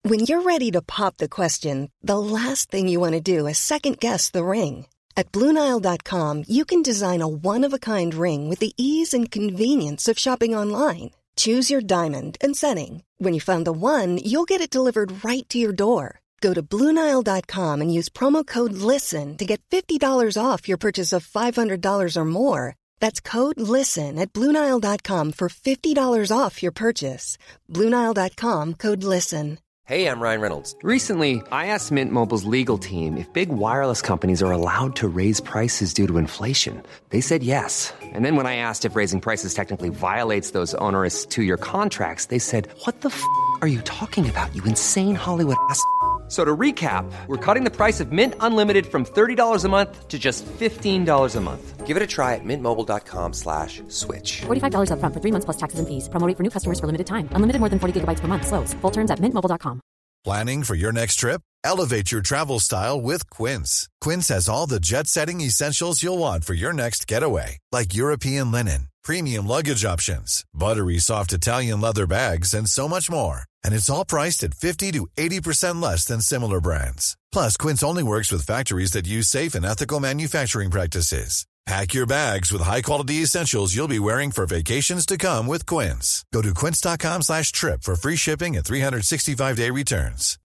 When you're ready to pop the question, the last thing you want to do is second-guess the ring. At BlueNile.com, you can design a one-of-a-kind ring with the ease and convenience of shopping online. Choose your diamond and setting. When you find the one, you'll get it delivered right to your door. Go to BlueNile.com and use promo code LISTEN to get $50 off your purchase of $500 or more. That's code LISTEN at BlueNile.com for $50 off your purchase. BlueNile.com, code LISTEN. Hey, I'm Ryan Reynolds. Recently, I asked Mint Mobile's legal team if big wireless companies are allowed to raise prices due to inflation. They said yes. And then when I asked if raising prices technically violates those onerous two-year contracts, they said, "What the f*** are you talking about, you insane Hollywood ass?" So to recap, we're cutting the price of Mint Unlimited from $30 a month to just $15 a month. Give it a try at mintmobile.com/switch. $45 up front for 3 months plus taxes and fees. Promo rate for new customers for limited time. Unlimited more than 40 gigabytes per month. Slows full terms at mintmobile.com. Planning for your next trip? Elevate your travel style with Quince. Quince has all the jet-setting essentials you'll want for your next getaway, like European linen, premium luggage options, buttery soft Italian leather bags, and so much more. And it's all priced at 50 to 80% less than similar brands. Plus, Quince only works with factories that use safe and ethical manufacturing practices. Pack your bags with high-quality essentials you'll be wearing for vacations to come with Quince. Go to quince.com/trip for free shipping and 365-day returns.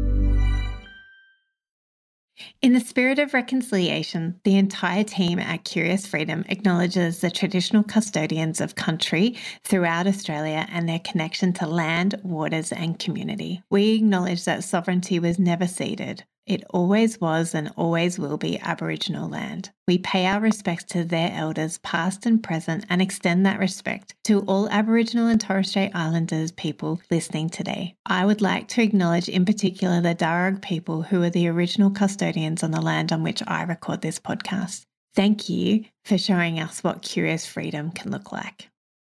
In the spirit of reconciliation, the entire team at Curious Freedom acknowledges the traditional custodians of country throughout Australia and their connection to land, waters, and community. We acknowledge that sovereignty was never ceded. It always was and always will be Aboriginal land. We pay our respects to their elders, past and present, and extend that respect to all Aboriginal and Torres Strait Islanders people listening today. I would like to acknowledge in particular the Darug people who are the original custodians on the land on which I record this podcast. Thank you for showing us what Curious Freedom can look like.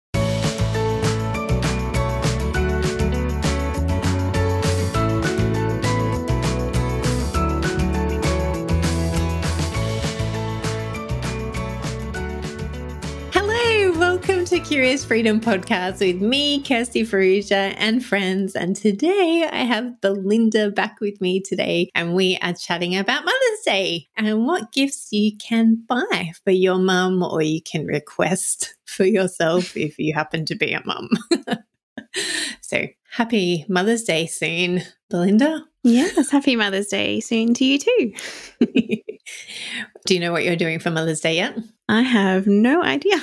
Welcome to Curious Freedom Podcast with me, Kirsty Farrugia, and friends. And today I have Belinda back with me today, and we are chatting about Mother's Day and what gifts you can buy for your mum, or you can request for yourself if you happen to be a mum. So happy Mother's Day soon, Belinda. Yes, happy Mother's Day soon to you too. Do you know what you're doing for Mother's Day yet? I have no idea.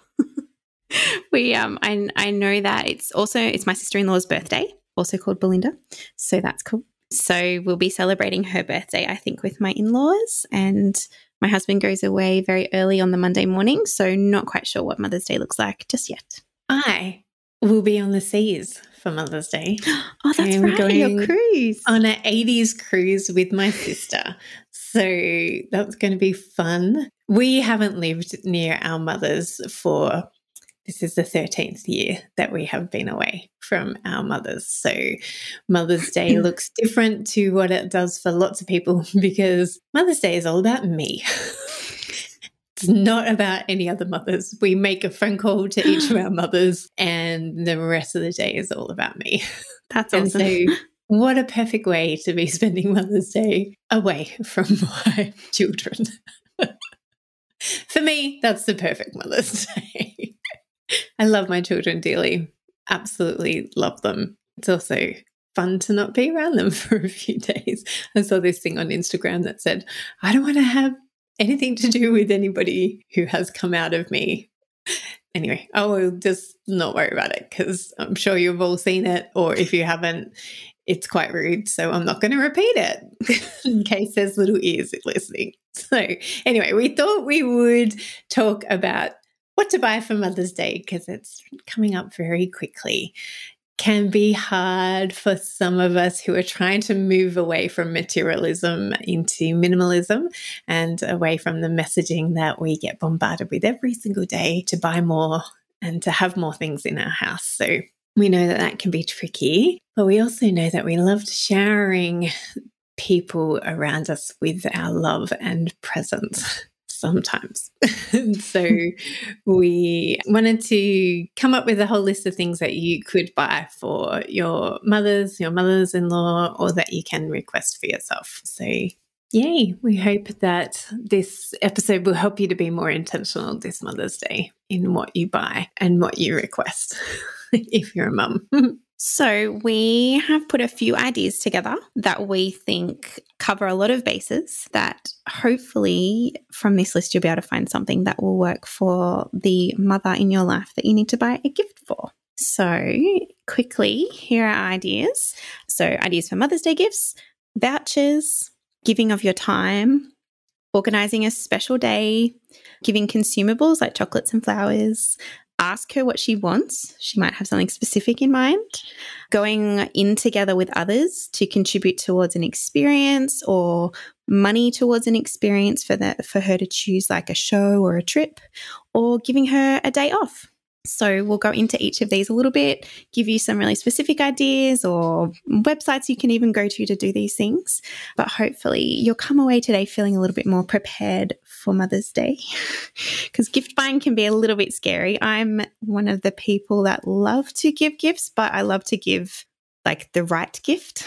I know that it's my sister-in-law's birthday, also called Belinda. So that's cool. So we'll be celebrating her birthday, I think, with my in-laws, and my husband goes away very early on the Monday morning. So not quite sure what Mother's Day looks like just yet. I will be on the seas for Mother's Day. Oh, that's right, going your cruise. On an 80s cruise with my sister. So that's going to be fun. We haven't lived near our mothers this is the 13th year that we have been away from our mothers. So Mother's Day looks different to what it does for lots of people, because Mother's Day is all about me. It's not about any other mothers. We make a phone call to each of our mothers, and the rest of the day is all about me. That's awesome. And so what a perfect way to be spending Mother's Day away from my children. For me, that's the perfect Mother's Day. I love my children dearly. Absolutely love them. It's also fun to not be around them for a few days. I saw this thing on Instagram that said, I don't want to have anything to do with anybody who has come out of me. Anyway, I will just not worry about it, because I'm sure you've all seen it, or if you haven't, it's quite rude. So I'm not going to repeat it in case there's little ears listening. So anyway, we thought we would talk about what to buy for Mother's Day, because it's coming up very quickly. Can be hard for some of us who are trying to move away from materialism into minimalism, and away from the messaging that we get bombarded with every single day to buy more and to have more things in our house. So we know that that can be tricky, but we also know that we love showering people around us with our love and presence. So sometimes. So we wanted to come up with a whole list of things that you could buy for your mothers-in-law, or that you can request for yourself. So yay, we hope that this episode will help you to be more intentional this Mother's Day in what you buy and what you request if you're a mum. So we have put a few ideas together that we think cover a lot of bases, that hopefully from this list you'll be able to find something that will work for the mother in your life that you need to buy a gift for. So quickly, here are ideas. So ideas for Mother's Day gifts: vouchers, giving of your time, organising a special day, giving consumables like chocolates and flowers. Ask her what she wants. She might have something specific in mind. Going in together with others to contribute towards an experience, or money towards an experience for her to choose, like a show or a trip, or giving her a day off. So we'll go into each of these a little bit, give you some really specific ideas or websites you can even go to do these things. But hopefully you'll come away today feeling a little bit more prepared for Mother's Day, because gift buying can be a little bit scary. I'm one of the people that love to give gifts, but I love to give like the right gift.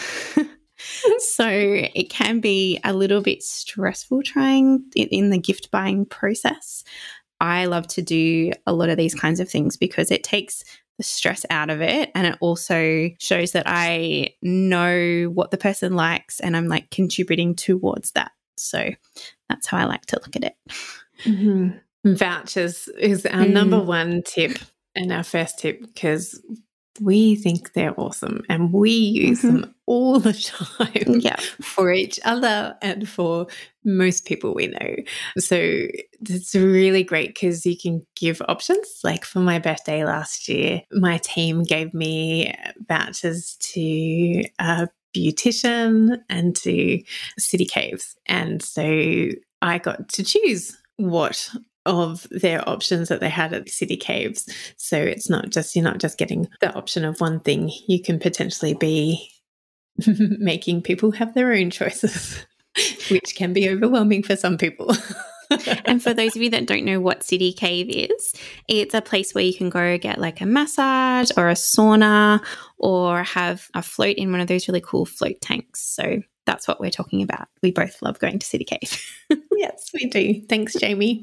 So it can be a little bit stressful trying in the gift buying process. I love to do a lot of these kinds of things because it takes the stress out of it, and it also shows that I know what the person likes and I'm like contributing towards that. So that's how I like to look at it. Mm-hmm. Vouchers is our number one tip and our first tip, because we think they're awesome and we use them all the time for each other and for most people we know. So it's really great because you can give options. Like for my birthday last year, my team gave me vouchers to a beautician and to City Caves. And so I got to choose what of their options that they had at the City Caves. So it's not just, you're not just getting the option of one thing. You can potentially be making people have their own choices, which can be overwhelming for some people. And for those of you that don't know what City Cave is, it's a place where you can go get like a massage or a sauna, or have a float in one of those really cool float tanks. So that's what we're talking about. We both love going to City Cave. Yes, we do. Thanks, Jamie.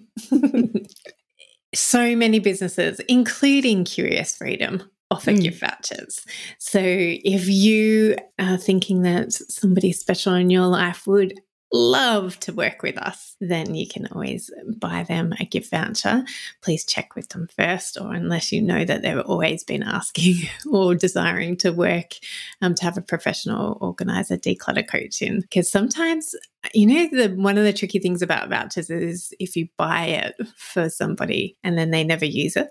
So many businesses, including Curious Freedom, offer gift vouchers. So if you are thinking that somebody special in your life would love to work with us, then you can always buy them a gift voucher. Please check with them first, or unless you know that they've always been asking or desiring to work to have a professional organizer, declutter coach in. Because sometimes, you know, one of the tricky things about vouchers is if you buy it for somebody and then they never use it,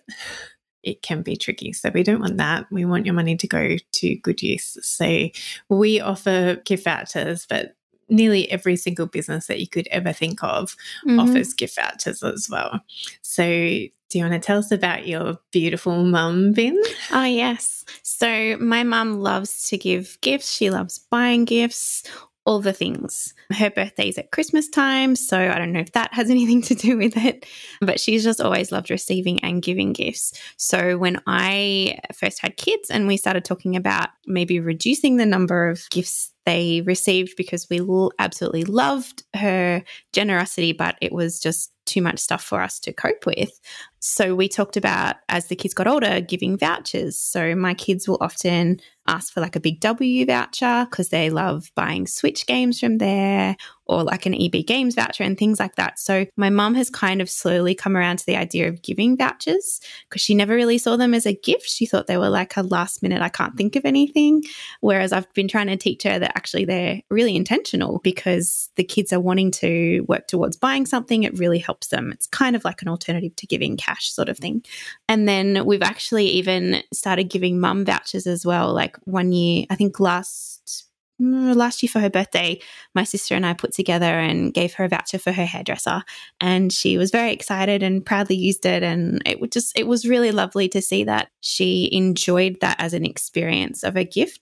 it can be tricky. So we don't want that. We want your money to go to good use. So we offer gift vouchers, but nearly every single business that you could ever think of offers gift vouchers as well. So do you want to tell us about your beautiful mum bin? Oh, yes. So my mum loves to give gifts. She loves buying gifts, all the things. Her birthday's at Christmas time, so I don't know if that has anything to do with it, but she's just always loved receiving and giving gifts. So when I first had kids and we started talking about maybe reducing the number of gifts they received, because we absolutely loved her generosity, but it was just too much stuff for us to cope with. So we talked about, as the kids got older, giving vouchers. So my kids will often ask for like a Big W voucher because they love buying Switch games from there, or like an EB Games voucher and things like that. So my mum has kind of slowly come around to the idea of giving vouchers, because she never really saw them as a gift. She thought they were like a last minute, I can't think of anything. Whereas I've been trying to teach her that actually they're really intentional, because the kids are wanting to work towards buying something. It really helps them. It's kind of like an alternative to giving cash sort of thing. And then we've actually even started giving mum vouchers as well. Like one year, I think last year for her birthday, my sister and I put together and gave her a voucher for her hairdresser, and she was very excited and proudly used it. And it was really lovely to see that she enjoyed that as an experience of a gift.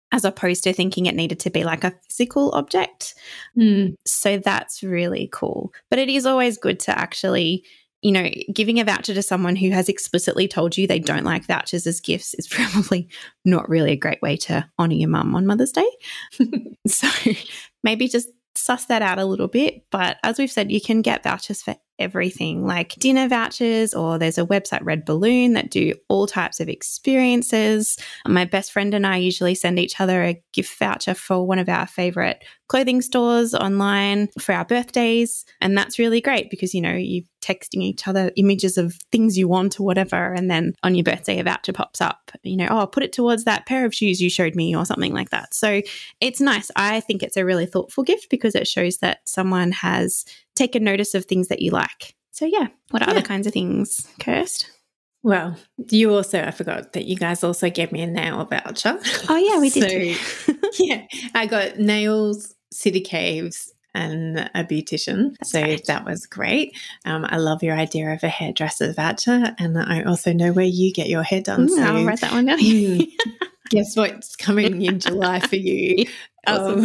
as opposed to thinking it needed to be like a physical object. So that's really cool. But it is always good to actually, you know, giving a voucher to someone who has explicitly told you they don't like vouchers as gifts is probably not really a great way to honour your mum on Mother's Day. So maybe just suss that out a little bit. But as we've said, you can get vouchers for everything, like dinner vouchers, or there's a website, Red Balloon, that do all types of experiences. My best friend and I usually send each other a gift voucher for one of our favourite clothing stores online for our birthdays. And that's really great because, you know, you're texting each other images of things you want or whatever. And then on your birthday, a voucher pops up, you know, oh, put it towards that pair of shoes you showed me or something like that. So it's nice. I think it's a really thoughtful gift because it shows that someone has taken notice of things that you like. So yeah, what are other kinds of things, Kirst? Well, you also, I forgot that you guys also gave me a nail voucher. Oh yeah, we did. So, yeah, I got nails, City Caves, and a beautician. That's so right. That was great. I love your idea of a hairdresser voucher, and I also know where you get your hair done. So I'll write that one down. Guess what's coming in July for you? Awesome.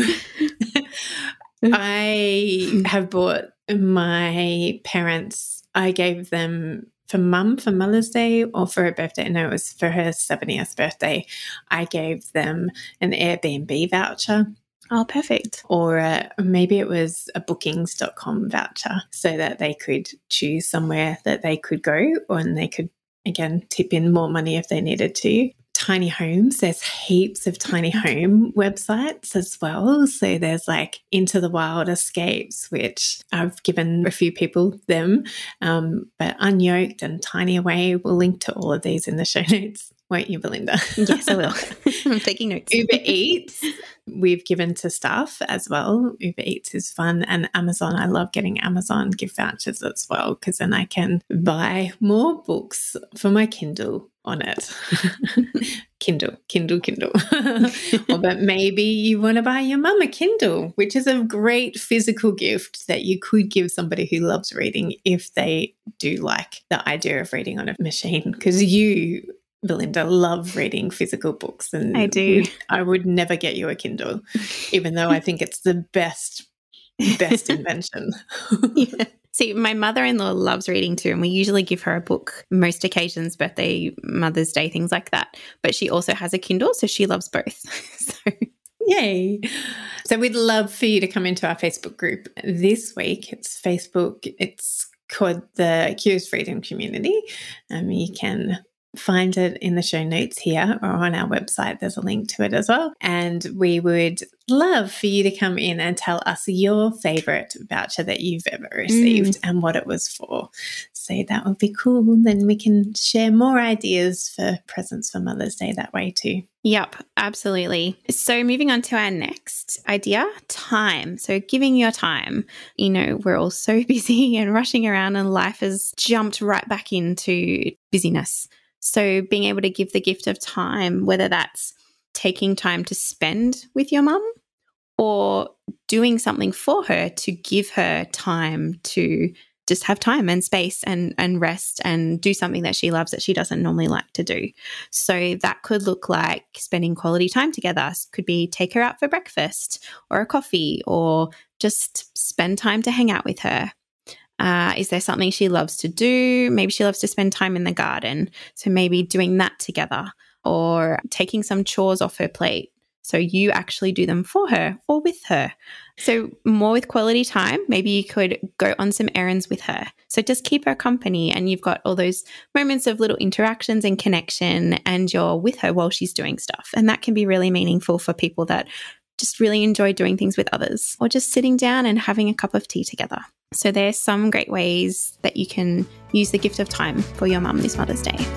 I have bought my parents, I gave them for Mum for Mother's Day or for her birthday. No, it was for her 70th birthday. I gave them an Airbnb voucher. Oh, perfect. Or maybe it was a bookings.com voucher so that they could choose somewhere that they could go, and they could, again, tip in more money if they needed to. Tiny homes, there's heaps of tiny home websites as well. So there's like Into the Wild Escapes, which I've given a few people them, but Unyoked and Tiny Away, we'll link to all of these in the show notes. Won't you, Belinda? Yes, I will. I'm taking notes. Uber Eats, we've given to staff as well. Uber Eats is fun. And Amazon, I love getting Amazon gift vouchers as well because then I can buy more books for my Kindle on it. Kindle. But maybe you want to buy your mum a Kindle, which is a great physical gift that you could give somebody who loves reading if they do like the idea of reading on a machine, because you, Belinda, love reading physical books. And I do. I would never get you a Kindle, even though I think it's the best invention. Yeah. See, my mother-in-law loves reading too, and we usually give her a book most occasions, birthday, Mother's Day, things like that. But she also has a Kindle, so she loves both. So yay. So we'd love for you to come into our Facebook group this week. It's called the Curious Freedom Community. You can find it in the show notes here or on our website. There's a link to it as well. And we would love for you to come in and tell us your favourite voucher that you've ever received and what it was for. So that would be cool. Then we can share more ideas for presents for Mother's Day that way too. Yep, absolutely. So moving on to our next idea, time. So giving your time. You know, we're all so busy and rushing around and life has jumped right back into busyness. So being able to give the gift of time, whether that's taking time to spend with your mum or doing something for her to give her time to just have time and space and rest and do something that she loves that she doesn't normally like to do. So that could look like spending quality time together. Could be take her out for breakfast or a coffee or just spend time to hang out with her. Is there something she loves to do? Maybe she loves to spend time in the garden. So maybe doing that together or taking some chores off her plate. So you actually do them for her or with her. So more with quality time, maybe you could go on some errands with her. So just keep her company and you've got all those moments of little interactions and connection and you're with her while she's doing stuff. And that can be really meaningful for people that just really enjoy doing things with others or just sitting down and having a cup of tea together. So there's some great ways that you can use the gift of time for your mum this Mother's Day.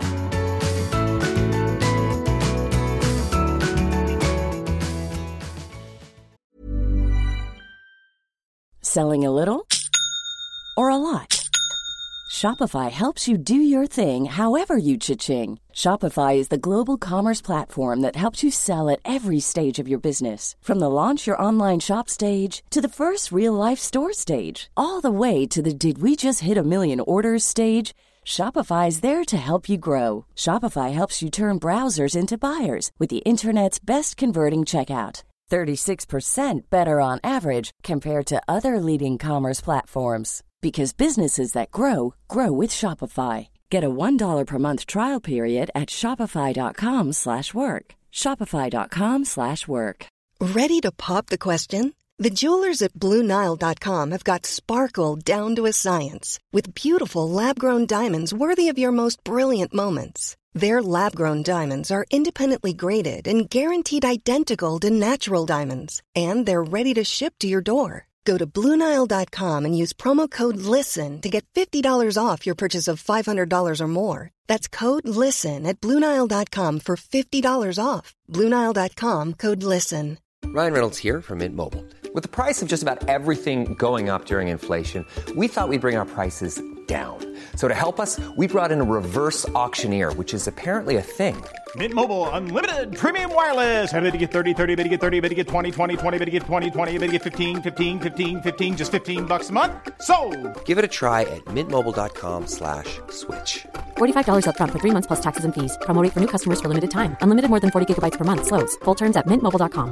Selling a little or a lot? Shopify helps you do your thing however you cha-ching. Shopify is the global commerce platform that helps you sell at every stage of your business. From the launch your online shop stage to the first real life store stage, all the way to the did we just hit $1 million orders stage. Shopify is there to help you grow. Shopify helps you turn browsers into buyers with the internet's best converting checkout. 36% better on average compared to other leading commerce platforms. Because businesses that grow, grow with Shopify. Get a $1 per month trial period at shopify.com/work. Shopify.com/work. Ready to pop the question? The jewelers at BlueNile.com have got sparkle down to a science with beautiful lab-grown diamonds worthy of your most brilliant moments. Their lab-grown diamonds are independently graded and guaranteed identical to natural diamonds, and they're ready to ship to your door. Go to BlueNile.com and use promo code LISTEN to get $50 off your purchase of $500 or more. That's code LISTEN at BlueNile.com for $50 off. BlueNile.com, code LISTEN. Ryan Reynolds here from Mint Mobile. With the price of just about everything going up during inflation, we thought we'd bring our prices down. So to help us, we brought in a reverse auctioneer, which is apparently a thing. Mint Mobile Unlimited Premium Wireless. How to get 30, 30, how to get 30, how to get 20, 20, 20, how to get 20, 20, how to get 15, 15, 15, 15, just $15 a month? Sold! Give it a try at mintmobile.com/switch. $45 up front for 3 months plus taxes and fees. Promo rate for new customers for limited time. Unlimited more than 40 gigabytes per month. Slows full terms at mintmobile.com.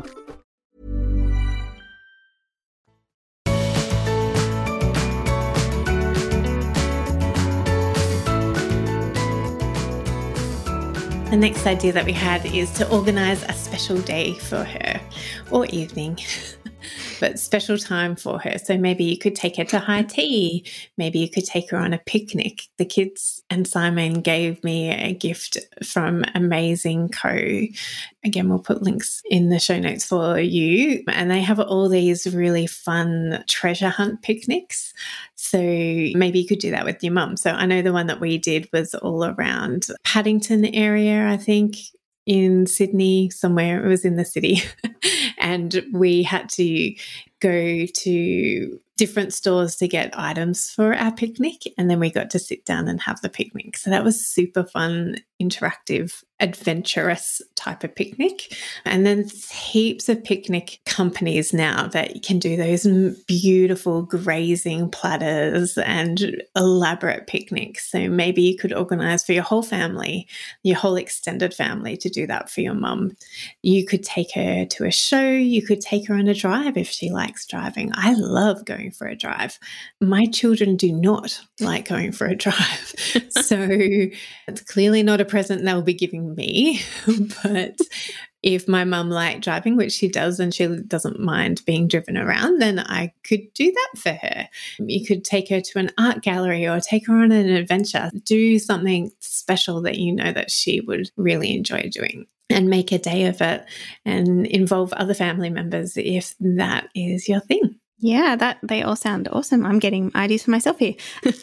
The next idea that we had is to organise a special day for her, or evening, but special time for her. So maybe you could take her to high tea. Maybe you could take her on a picnic. The kids and Simon gave me a gift from Amazing Co. Again, we'll put links in the show notes for you. And they have all these really fun treasure hunt picnics. So maybe you could do that with your mum. So I know the one that we did was all around Paddington area, I think, in Sydney, somewhere. It was in the city. And we had to go to different stores to get items for our picnic. And then we got to sit down and have the picnic. So that was super fun, interactive, adventurous type of picnic. And then there's heaps of picnic companies now that can do those beautiful grazing platters and elaborate picnics. So maybe you could organise for your whole family, your whole extended family, to do that for your mum. You could take her to a show. You could take her on a drive if she likes driving. I love going for a drive. My children do not like going for a drive. So it's clearly not a present they'll be giving me. But if my mum liked driving, which she does, and she doesn't mind being driven around, then I could do that for her. You could take her to an art gallery or take her on an adventure. Do something special that you know that she would really enjoy doing, and make a day of it and involve other family members if that is your thing. Yeah, they all sound awesome. I'm getting ideas for myself here.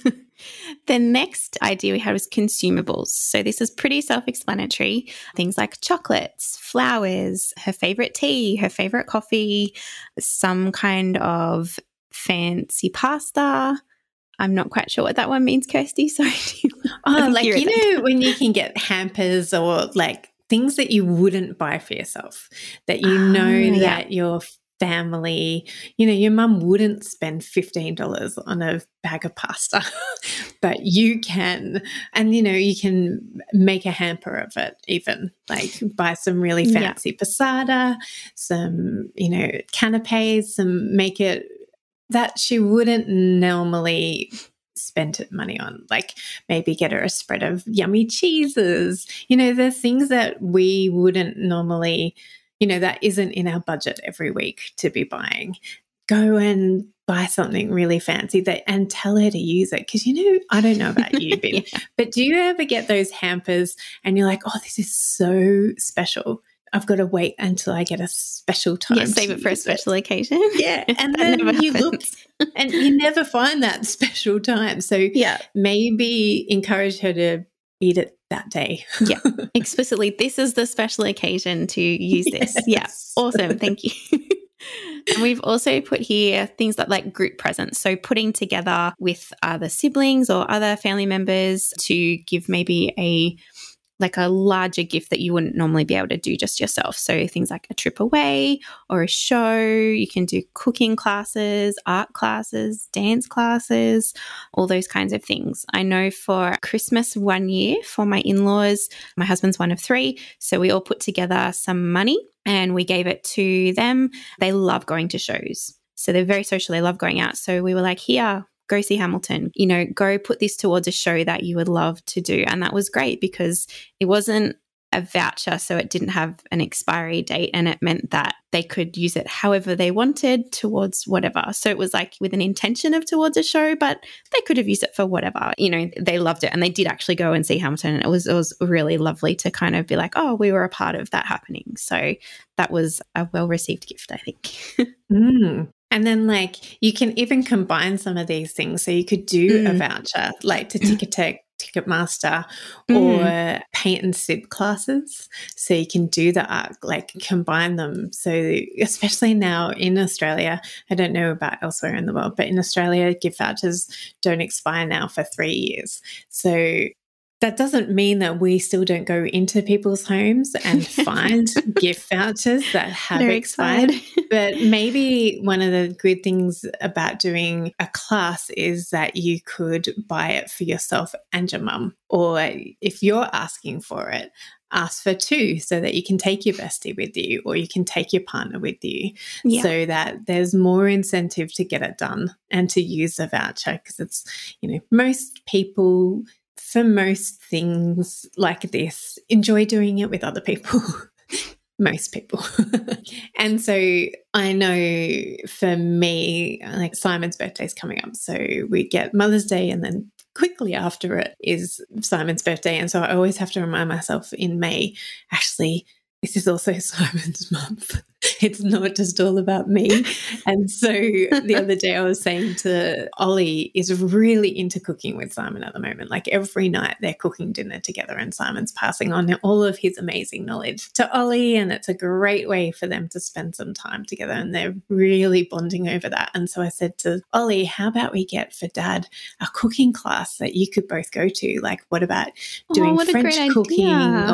The next idea we had was consumables. So this is pretty self-explanatory. Things like chocolates, flowers, her favorite tea, her favorite coffee, some kind of fancy pasta. I'm not quite sure what that one means, Kirsty. Sorry. Like, you know, when you can get hampers or like things that you wouldn't buy for yourself, that you know that your family, you know, your mum wouldn't spend $15 on a bag of pasta, but you can. And, you know, you can make a hamper of it, even like buy some really fancy passata, some, you know, canapes, make it that she wouldn't normally spend money on, like maybe get her a spread of yummy cheeses. You know, the things that we wouldn't normally, you know, that isn't in our budget every week to be buying. Go and buy something really fancy and tell her to use it. Because, you know, I don't know about you, Ben, but do you ever get those hampers and you're like, oh, this is so special, I've got to wait until I get a special time. Yeah, save it for a special occasion. Yeah. And then you look and you never find that special time. So maybe encourage her to eat it that day. Yeah. Explicitly, this is the special occasion to use this. Yeah. Awesome. Thank you. And we've also put here things like group presents. So putting together with other siblings or other family members to give maybe like a larger gift that you wouldn't normally be able to do just yourself. So things like a trip away or a show. You can do cooking classes, art classes, dance classes, all those kinds of things. I know for Christmas one year for my in-laws, my husband's one of 3, so we all put together some money and we gave it to them. They love going to shows. So they're very social. They love going out. So we were like, here, go see Hamilton, go put this towards a show that you would love to do. And that was great because it wasn't a voucher, so it didn't have an expiry date, and it meant that they could use it however they wanted towards whatever. So it was like with an intention of towards a show, but they could have used it for whatever. They loved it, and they did actually go and see Hamilton. And it was really lovely to kind of be like, oh, we were a part of that happening. So that was a well-received gift, I think. And then you can even combine some of these things. So you could do a voucher like to Ticketmaster or paint and sip classes. So you can do the art, combine them. So especially now in Australia, I don't know about elsewhere in the world, but in Australia, gift vouchers don't expire now for 3 years. So that doesn't mean that we still don't go into people's homes and find gift vouchers that have expired. But maybe one of the good things about doing a class is that you could buy it for yourself and your mum. Or if you're asking for it, ask for 2 so that you can take your bestie with you or you can take your partner with you so that there's more incentive to get it done and to use the voucher, because it's, most people, for most things like this, enjoy doing it with other people. Most people. And so I know for me, Simon's birthday is coming up. So we get Mother's Day and then quickly after it is Simon's birthday. And so I always have to remind myself in May, actually, this is also Simon's month. It's not just all about me. And so the other day I was saying to Ollie is really into cooking with Simon at the moment. Every night they're cooking dinner together and Simon's passing on all of his amazing knowledge to Ollie, and it's a great way for them to spend some time together, and they're really bonding over that. And so I said to Ollie, how about we get for Dad a cooking class that you could both go to? What about doing French cooking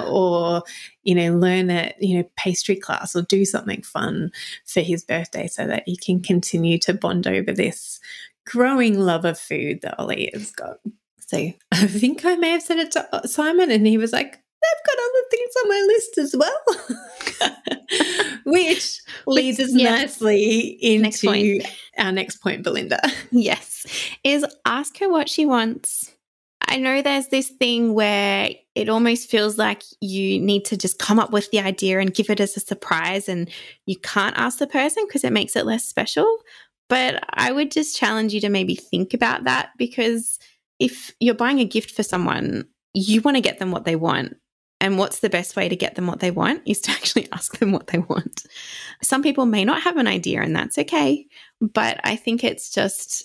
or learn a pastry class or do something fun for his birthday so that he can continue to bond over this growing love of food that Ollie has got. So I think I may have said it to Simon and he was like, I've got other things on my list as well. Which leads us nicely into our next point, Belinda. Yes, is ask her what she wants. I know there's this thing where it almost feels like you need to just come up with the idea and give it as a surprise, and you can't ask the person because it makes it less special. But I would just challenge you to maybe think about that, because if you're buying a gift for someone, you want to get them what they want. And what's the best way to get them what they want is to actually ask them what they want. Some people may not have an idea, and that's okay. But I think it's just,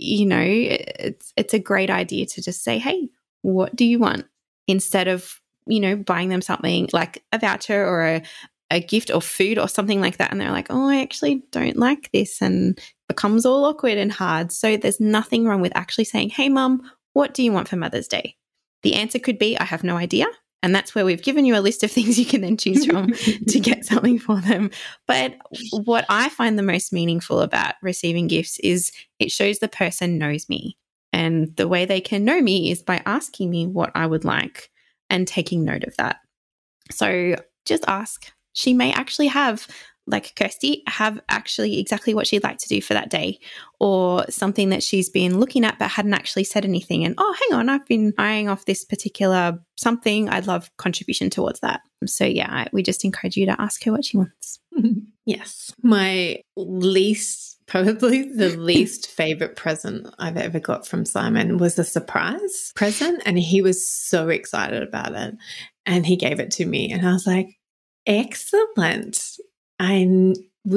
it's a great idea to just say, hey, what do you want? Instead of, buying them something like a voucher or a gift or food or something like that. And they're like, oh, I actually don't like this, and becomes all awkward and hard. So there's nothing wrong with actually saying, hey, Mum, what do you want for Mother's Day? The answer could be, I have no idea. And that's where we've given you a list of things you can then choose from to get something for them. But what I find the most meaningful about receiving gifts is it shows the person knows me. And the way they can know me is by asking me what I would like and taking note of that. So just ask. She may actually have, like Kirsty, have actually exactly what she'd like to do for that day, or something that she's been looking at but hadn't actually said anything. And, oh, hang on, I've been eyeing off this particular something. I'd love contribution towards that. So, yeah, we just encourage you to ask her what she wants. Yes. My probably the least favorite present I've ever got from Simon was a surprise present, and he was so excited about it, and he gave it to me, and I was like, excellent. I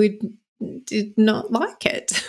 did not like it.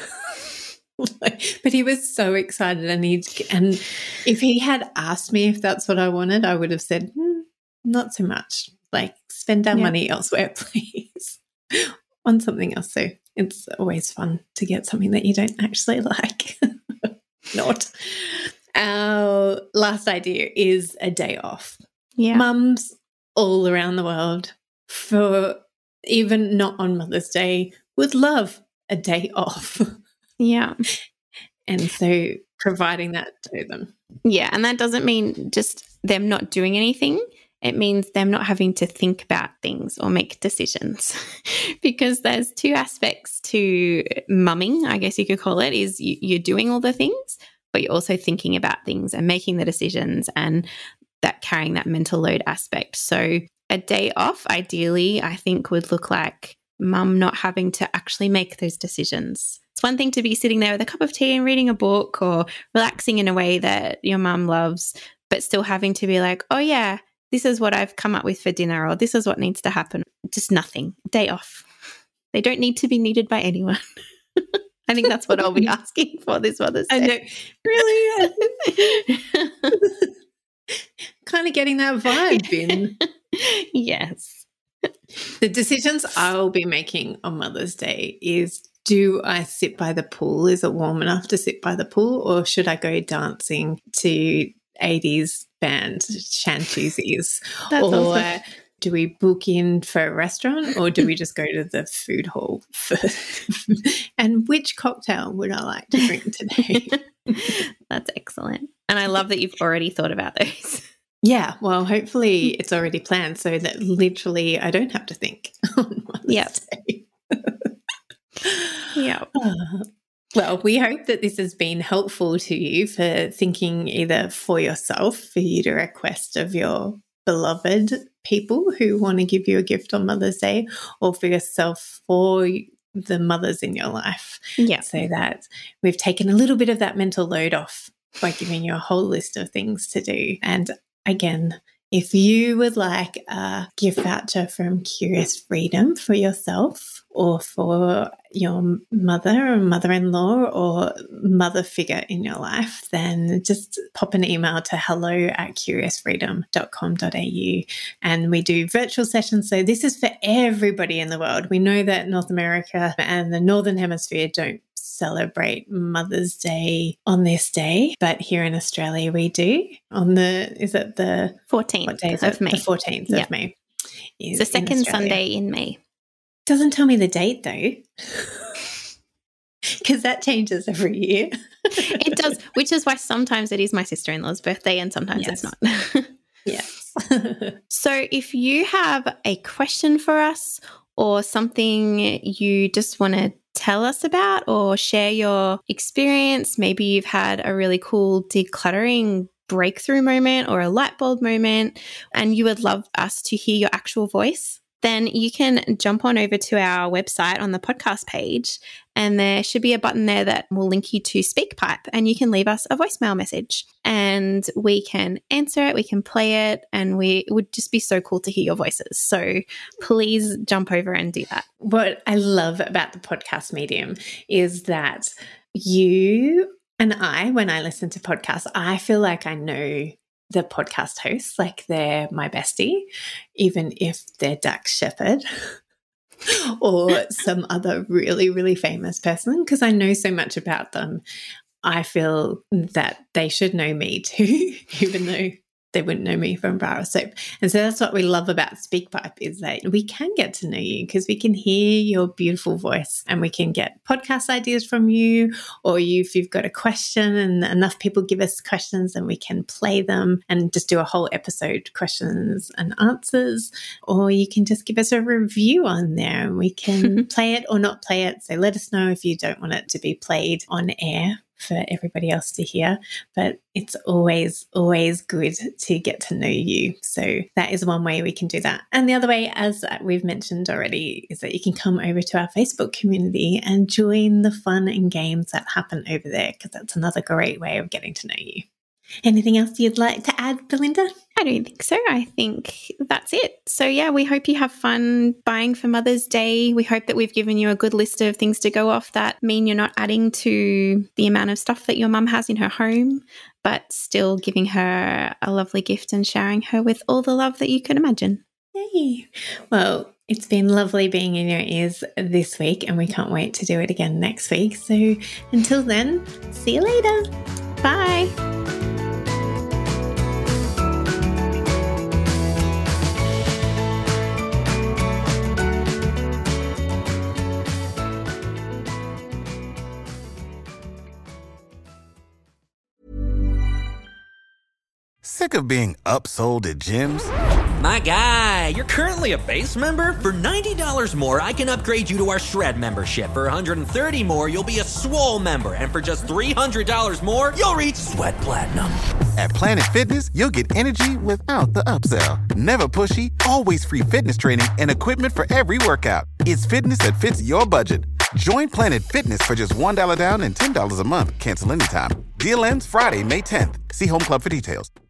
But he was so excited, and if he had asked me if that's what I wanted, I would have said, not so much. Spend our money elsewhere, please, on something else. So it's always fun to get something that you don't actually like. Not. Our last idea is a day off. Mums all around the world, for even not on Mother's Day, would love a day off. Yeah. And so providing that to them. Yeah, and that doesn't mean just them not doing anything. It means them not having to think about things or make decisions, because there's two aspects to mumming, I guess you could call it, is you're doing all the things, but you're also thinking about things and making the decisions and that carrying that mental load aspect. So a day off, ideally, I think would look like mum not having to actually make those decisions. It's one thing to be sitting there with a cup of tea and reading a book or relaxing in a way that your mum loves, but still having to be like, oh yeah, this is what I've come up with for dinner, or this is what needs to happen. Just nothing. Day off. They don't need to be needed by anyone. I think that's what I'll be asking for this Mother's Day. I know. Really? Kind of getting that vibe in. Yes. The decisions I will be making on Mother's Day is, do I sit by the pool? Is it warm enough to sit by the pool? Or should I go dancing to 80s band chantuzzies? Or awesome. Do we book in for a restaurant, or do we just go to the food hall first? And which cocktail would I like to drink today? That's excellent. And I love that you've already thought about those. Yeah, well, hopefully it's already planned so that literally I don't have to think on Mother's Day. Yeah. Well, we hope that this has been helpful to you for thinking either for yourself, for you to request of your beloved people who want to give you a gift on Mother's Day, or for yourself, for the mothers in your life. Yeah. So that we've taken a little bit of that mental load off by giving you a whole list of things to do. And again, if you would like a gift voucher from Curious Freedom for yourself, or for your mother or mother-in-law or mother figure in your life, then just pop an email to hello@curiousfreedom.com.au, and we do virtual sessions. So this is for everybody in the world. We know that North America and the Northern Hemisphere don't celebrate Mother's Day on this day, but here in Australia we do on the 14th of May. The 14th of May. It's the second Sunday in May. Doesn't tell me the date though, because that changes every year. It does, which is why sometimes it is my sister-in-law's birthday and sometimes it's not. Yes. So if you have a question for us or something you just want to tell us about or share your experience, maybe you've had a really cool decluttering breakthrough moment or a light bulb moment and you would love us to hear your actual voice, then you can jump on over to our website on the podcast page, and there should be a button there that will link you to SpeakPipe, and you can leave us a voicemail message and we can answer it, we can play it, and it would just be so cool to hear your voices. So please jump over and do that. What I love about the podcast medium is that you and I, when I listen to podcasts, I feel like I know the podcast hosts, like they're my bestie, even if they're Dax Shepard or some other really, really famous person, because I know so much about them. I feel that they should know me too, even though they wouldn't know me from bar of soap. And so that's what we love about SpeakPipe, is that we can get to know you because we can hear your beautiful voice and we can get podcast ideas from you, or if you've got a question and enough people give us questions, then we can play them and just do a whole episode, questions and answers, or you can just give us a review on there and we can play it or not play it. So let us know if you don't want it to be played on air for everybody else to hear, but it's always, always good to get to know you. So that is one way we can do that. And the other way, as we've mentioned already, is that you can come over to our Facebook community and join the fun and games that happen over there, because that's another great way of getting to know you. Anything else you'd like to add, Belinda? I don't think so. I think that's it. So yeah, we hope you have fun buying for Mother's Day. We hope that we've given you a good list of things to go off that mean you're not adding to the amount of stuff that your mum has in her home, but still giving her a lovely gift and showering her with all the love that you can imagine. Yay. Well, it's been lovely being in your ears this week, and we can't wait to do it again next week. So until then, see you later. Bye. Sick of being upsold at gyms? My guy, you're currently a base member? For $90 more, I can upgrade you to our Shred membership. For $130 more, you'll be a Swole member. And for just $300 more, you'll reach Sweat Platinum. At Planet Fitness, you'll get energy without the upsell. Never pushy, always free fitness training and equipment for every workout. It's fitness that fits your budget. Join Planet Fitness for just $1 down and $10 a month. Cancel anytime. Deal ends Friday, May 10th. See Home Club for details.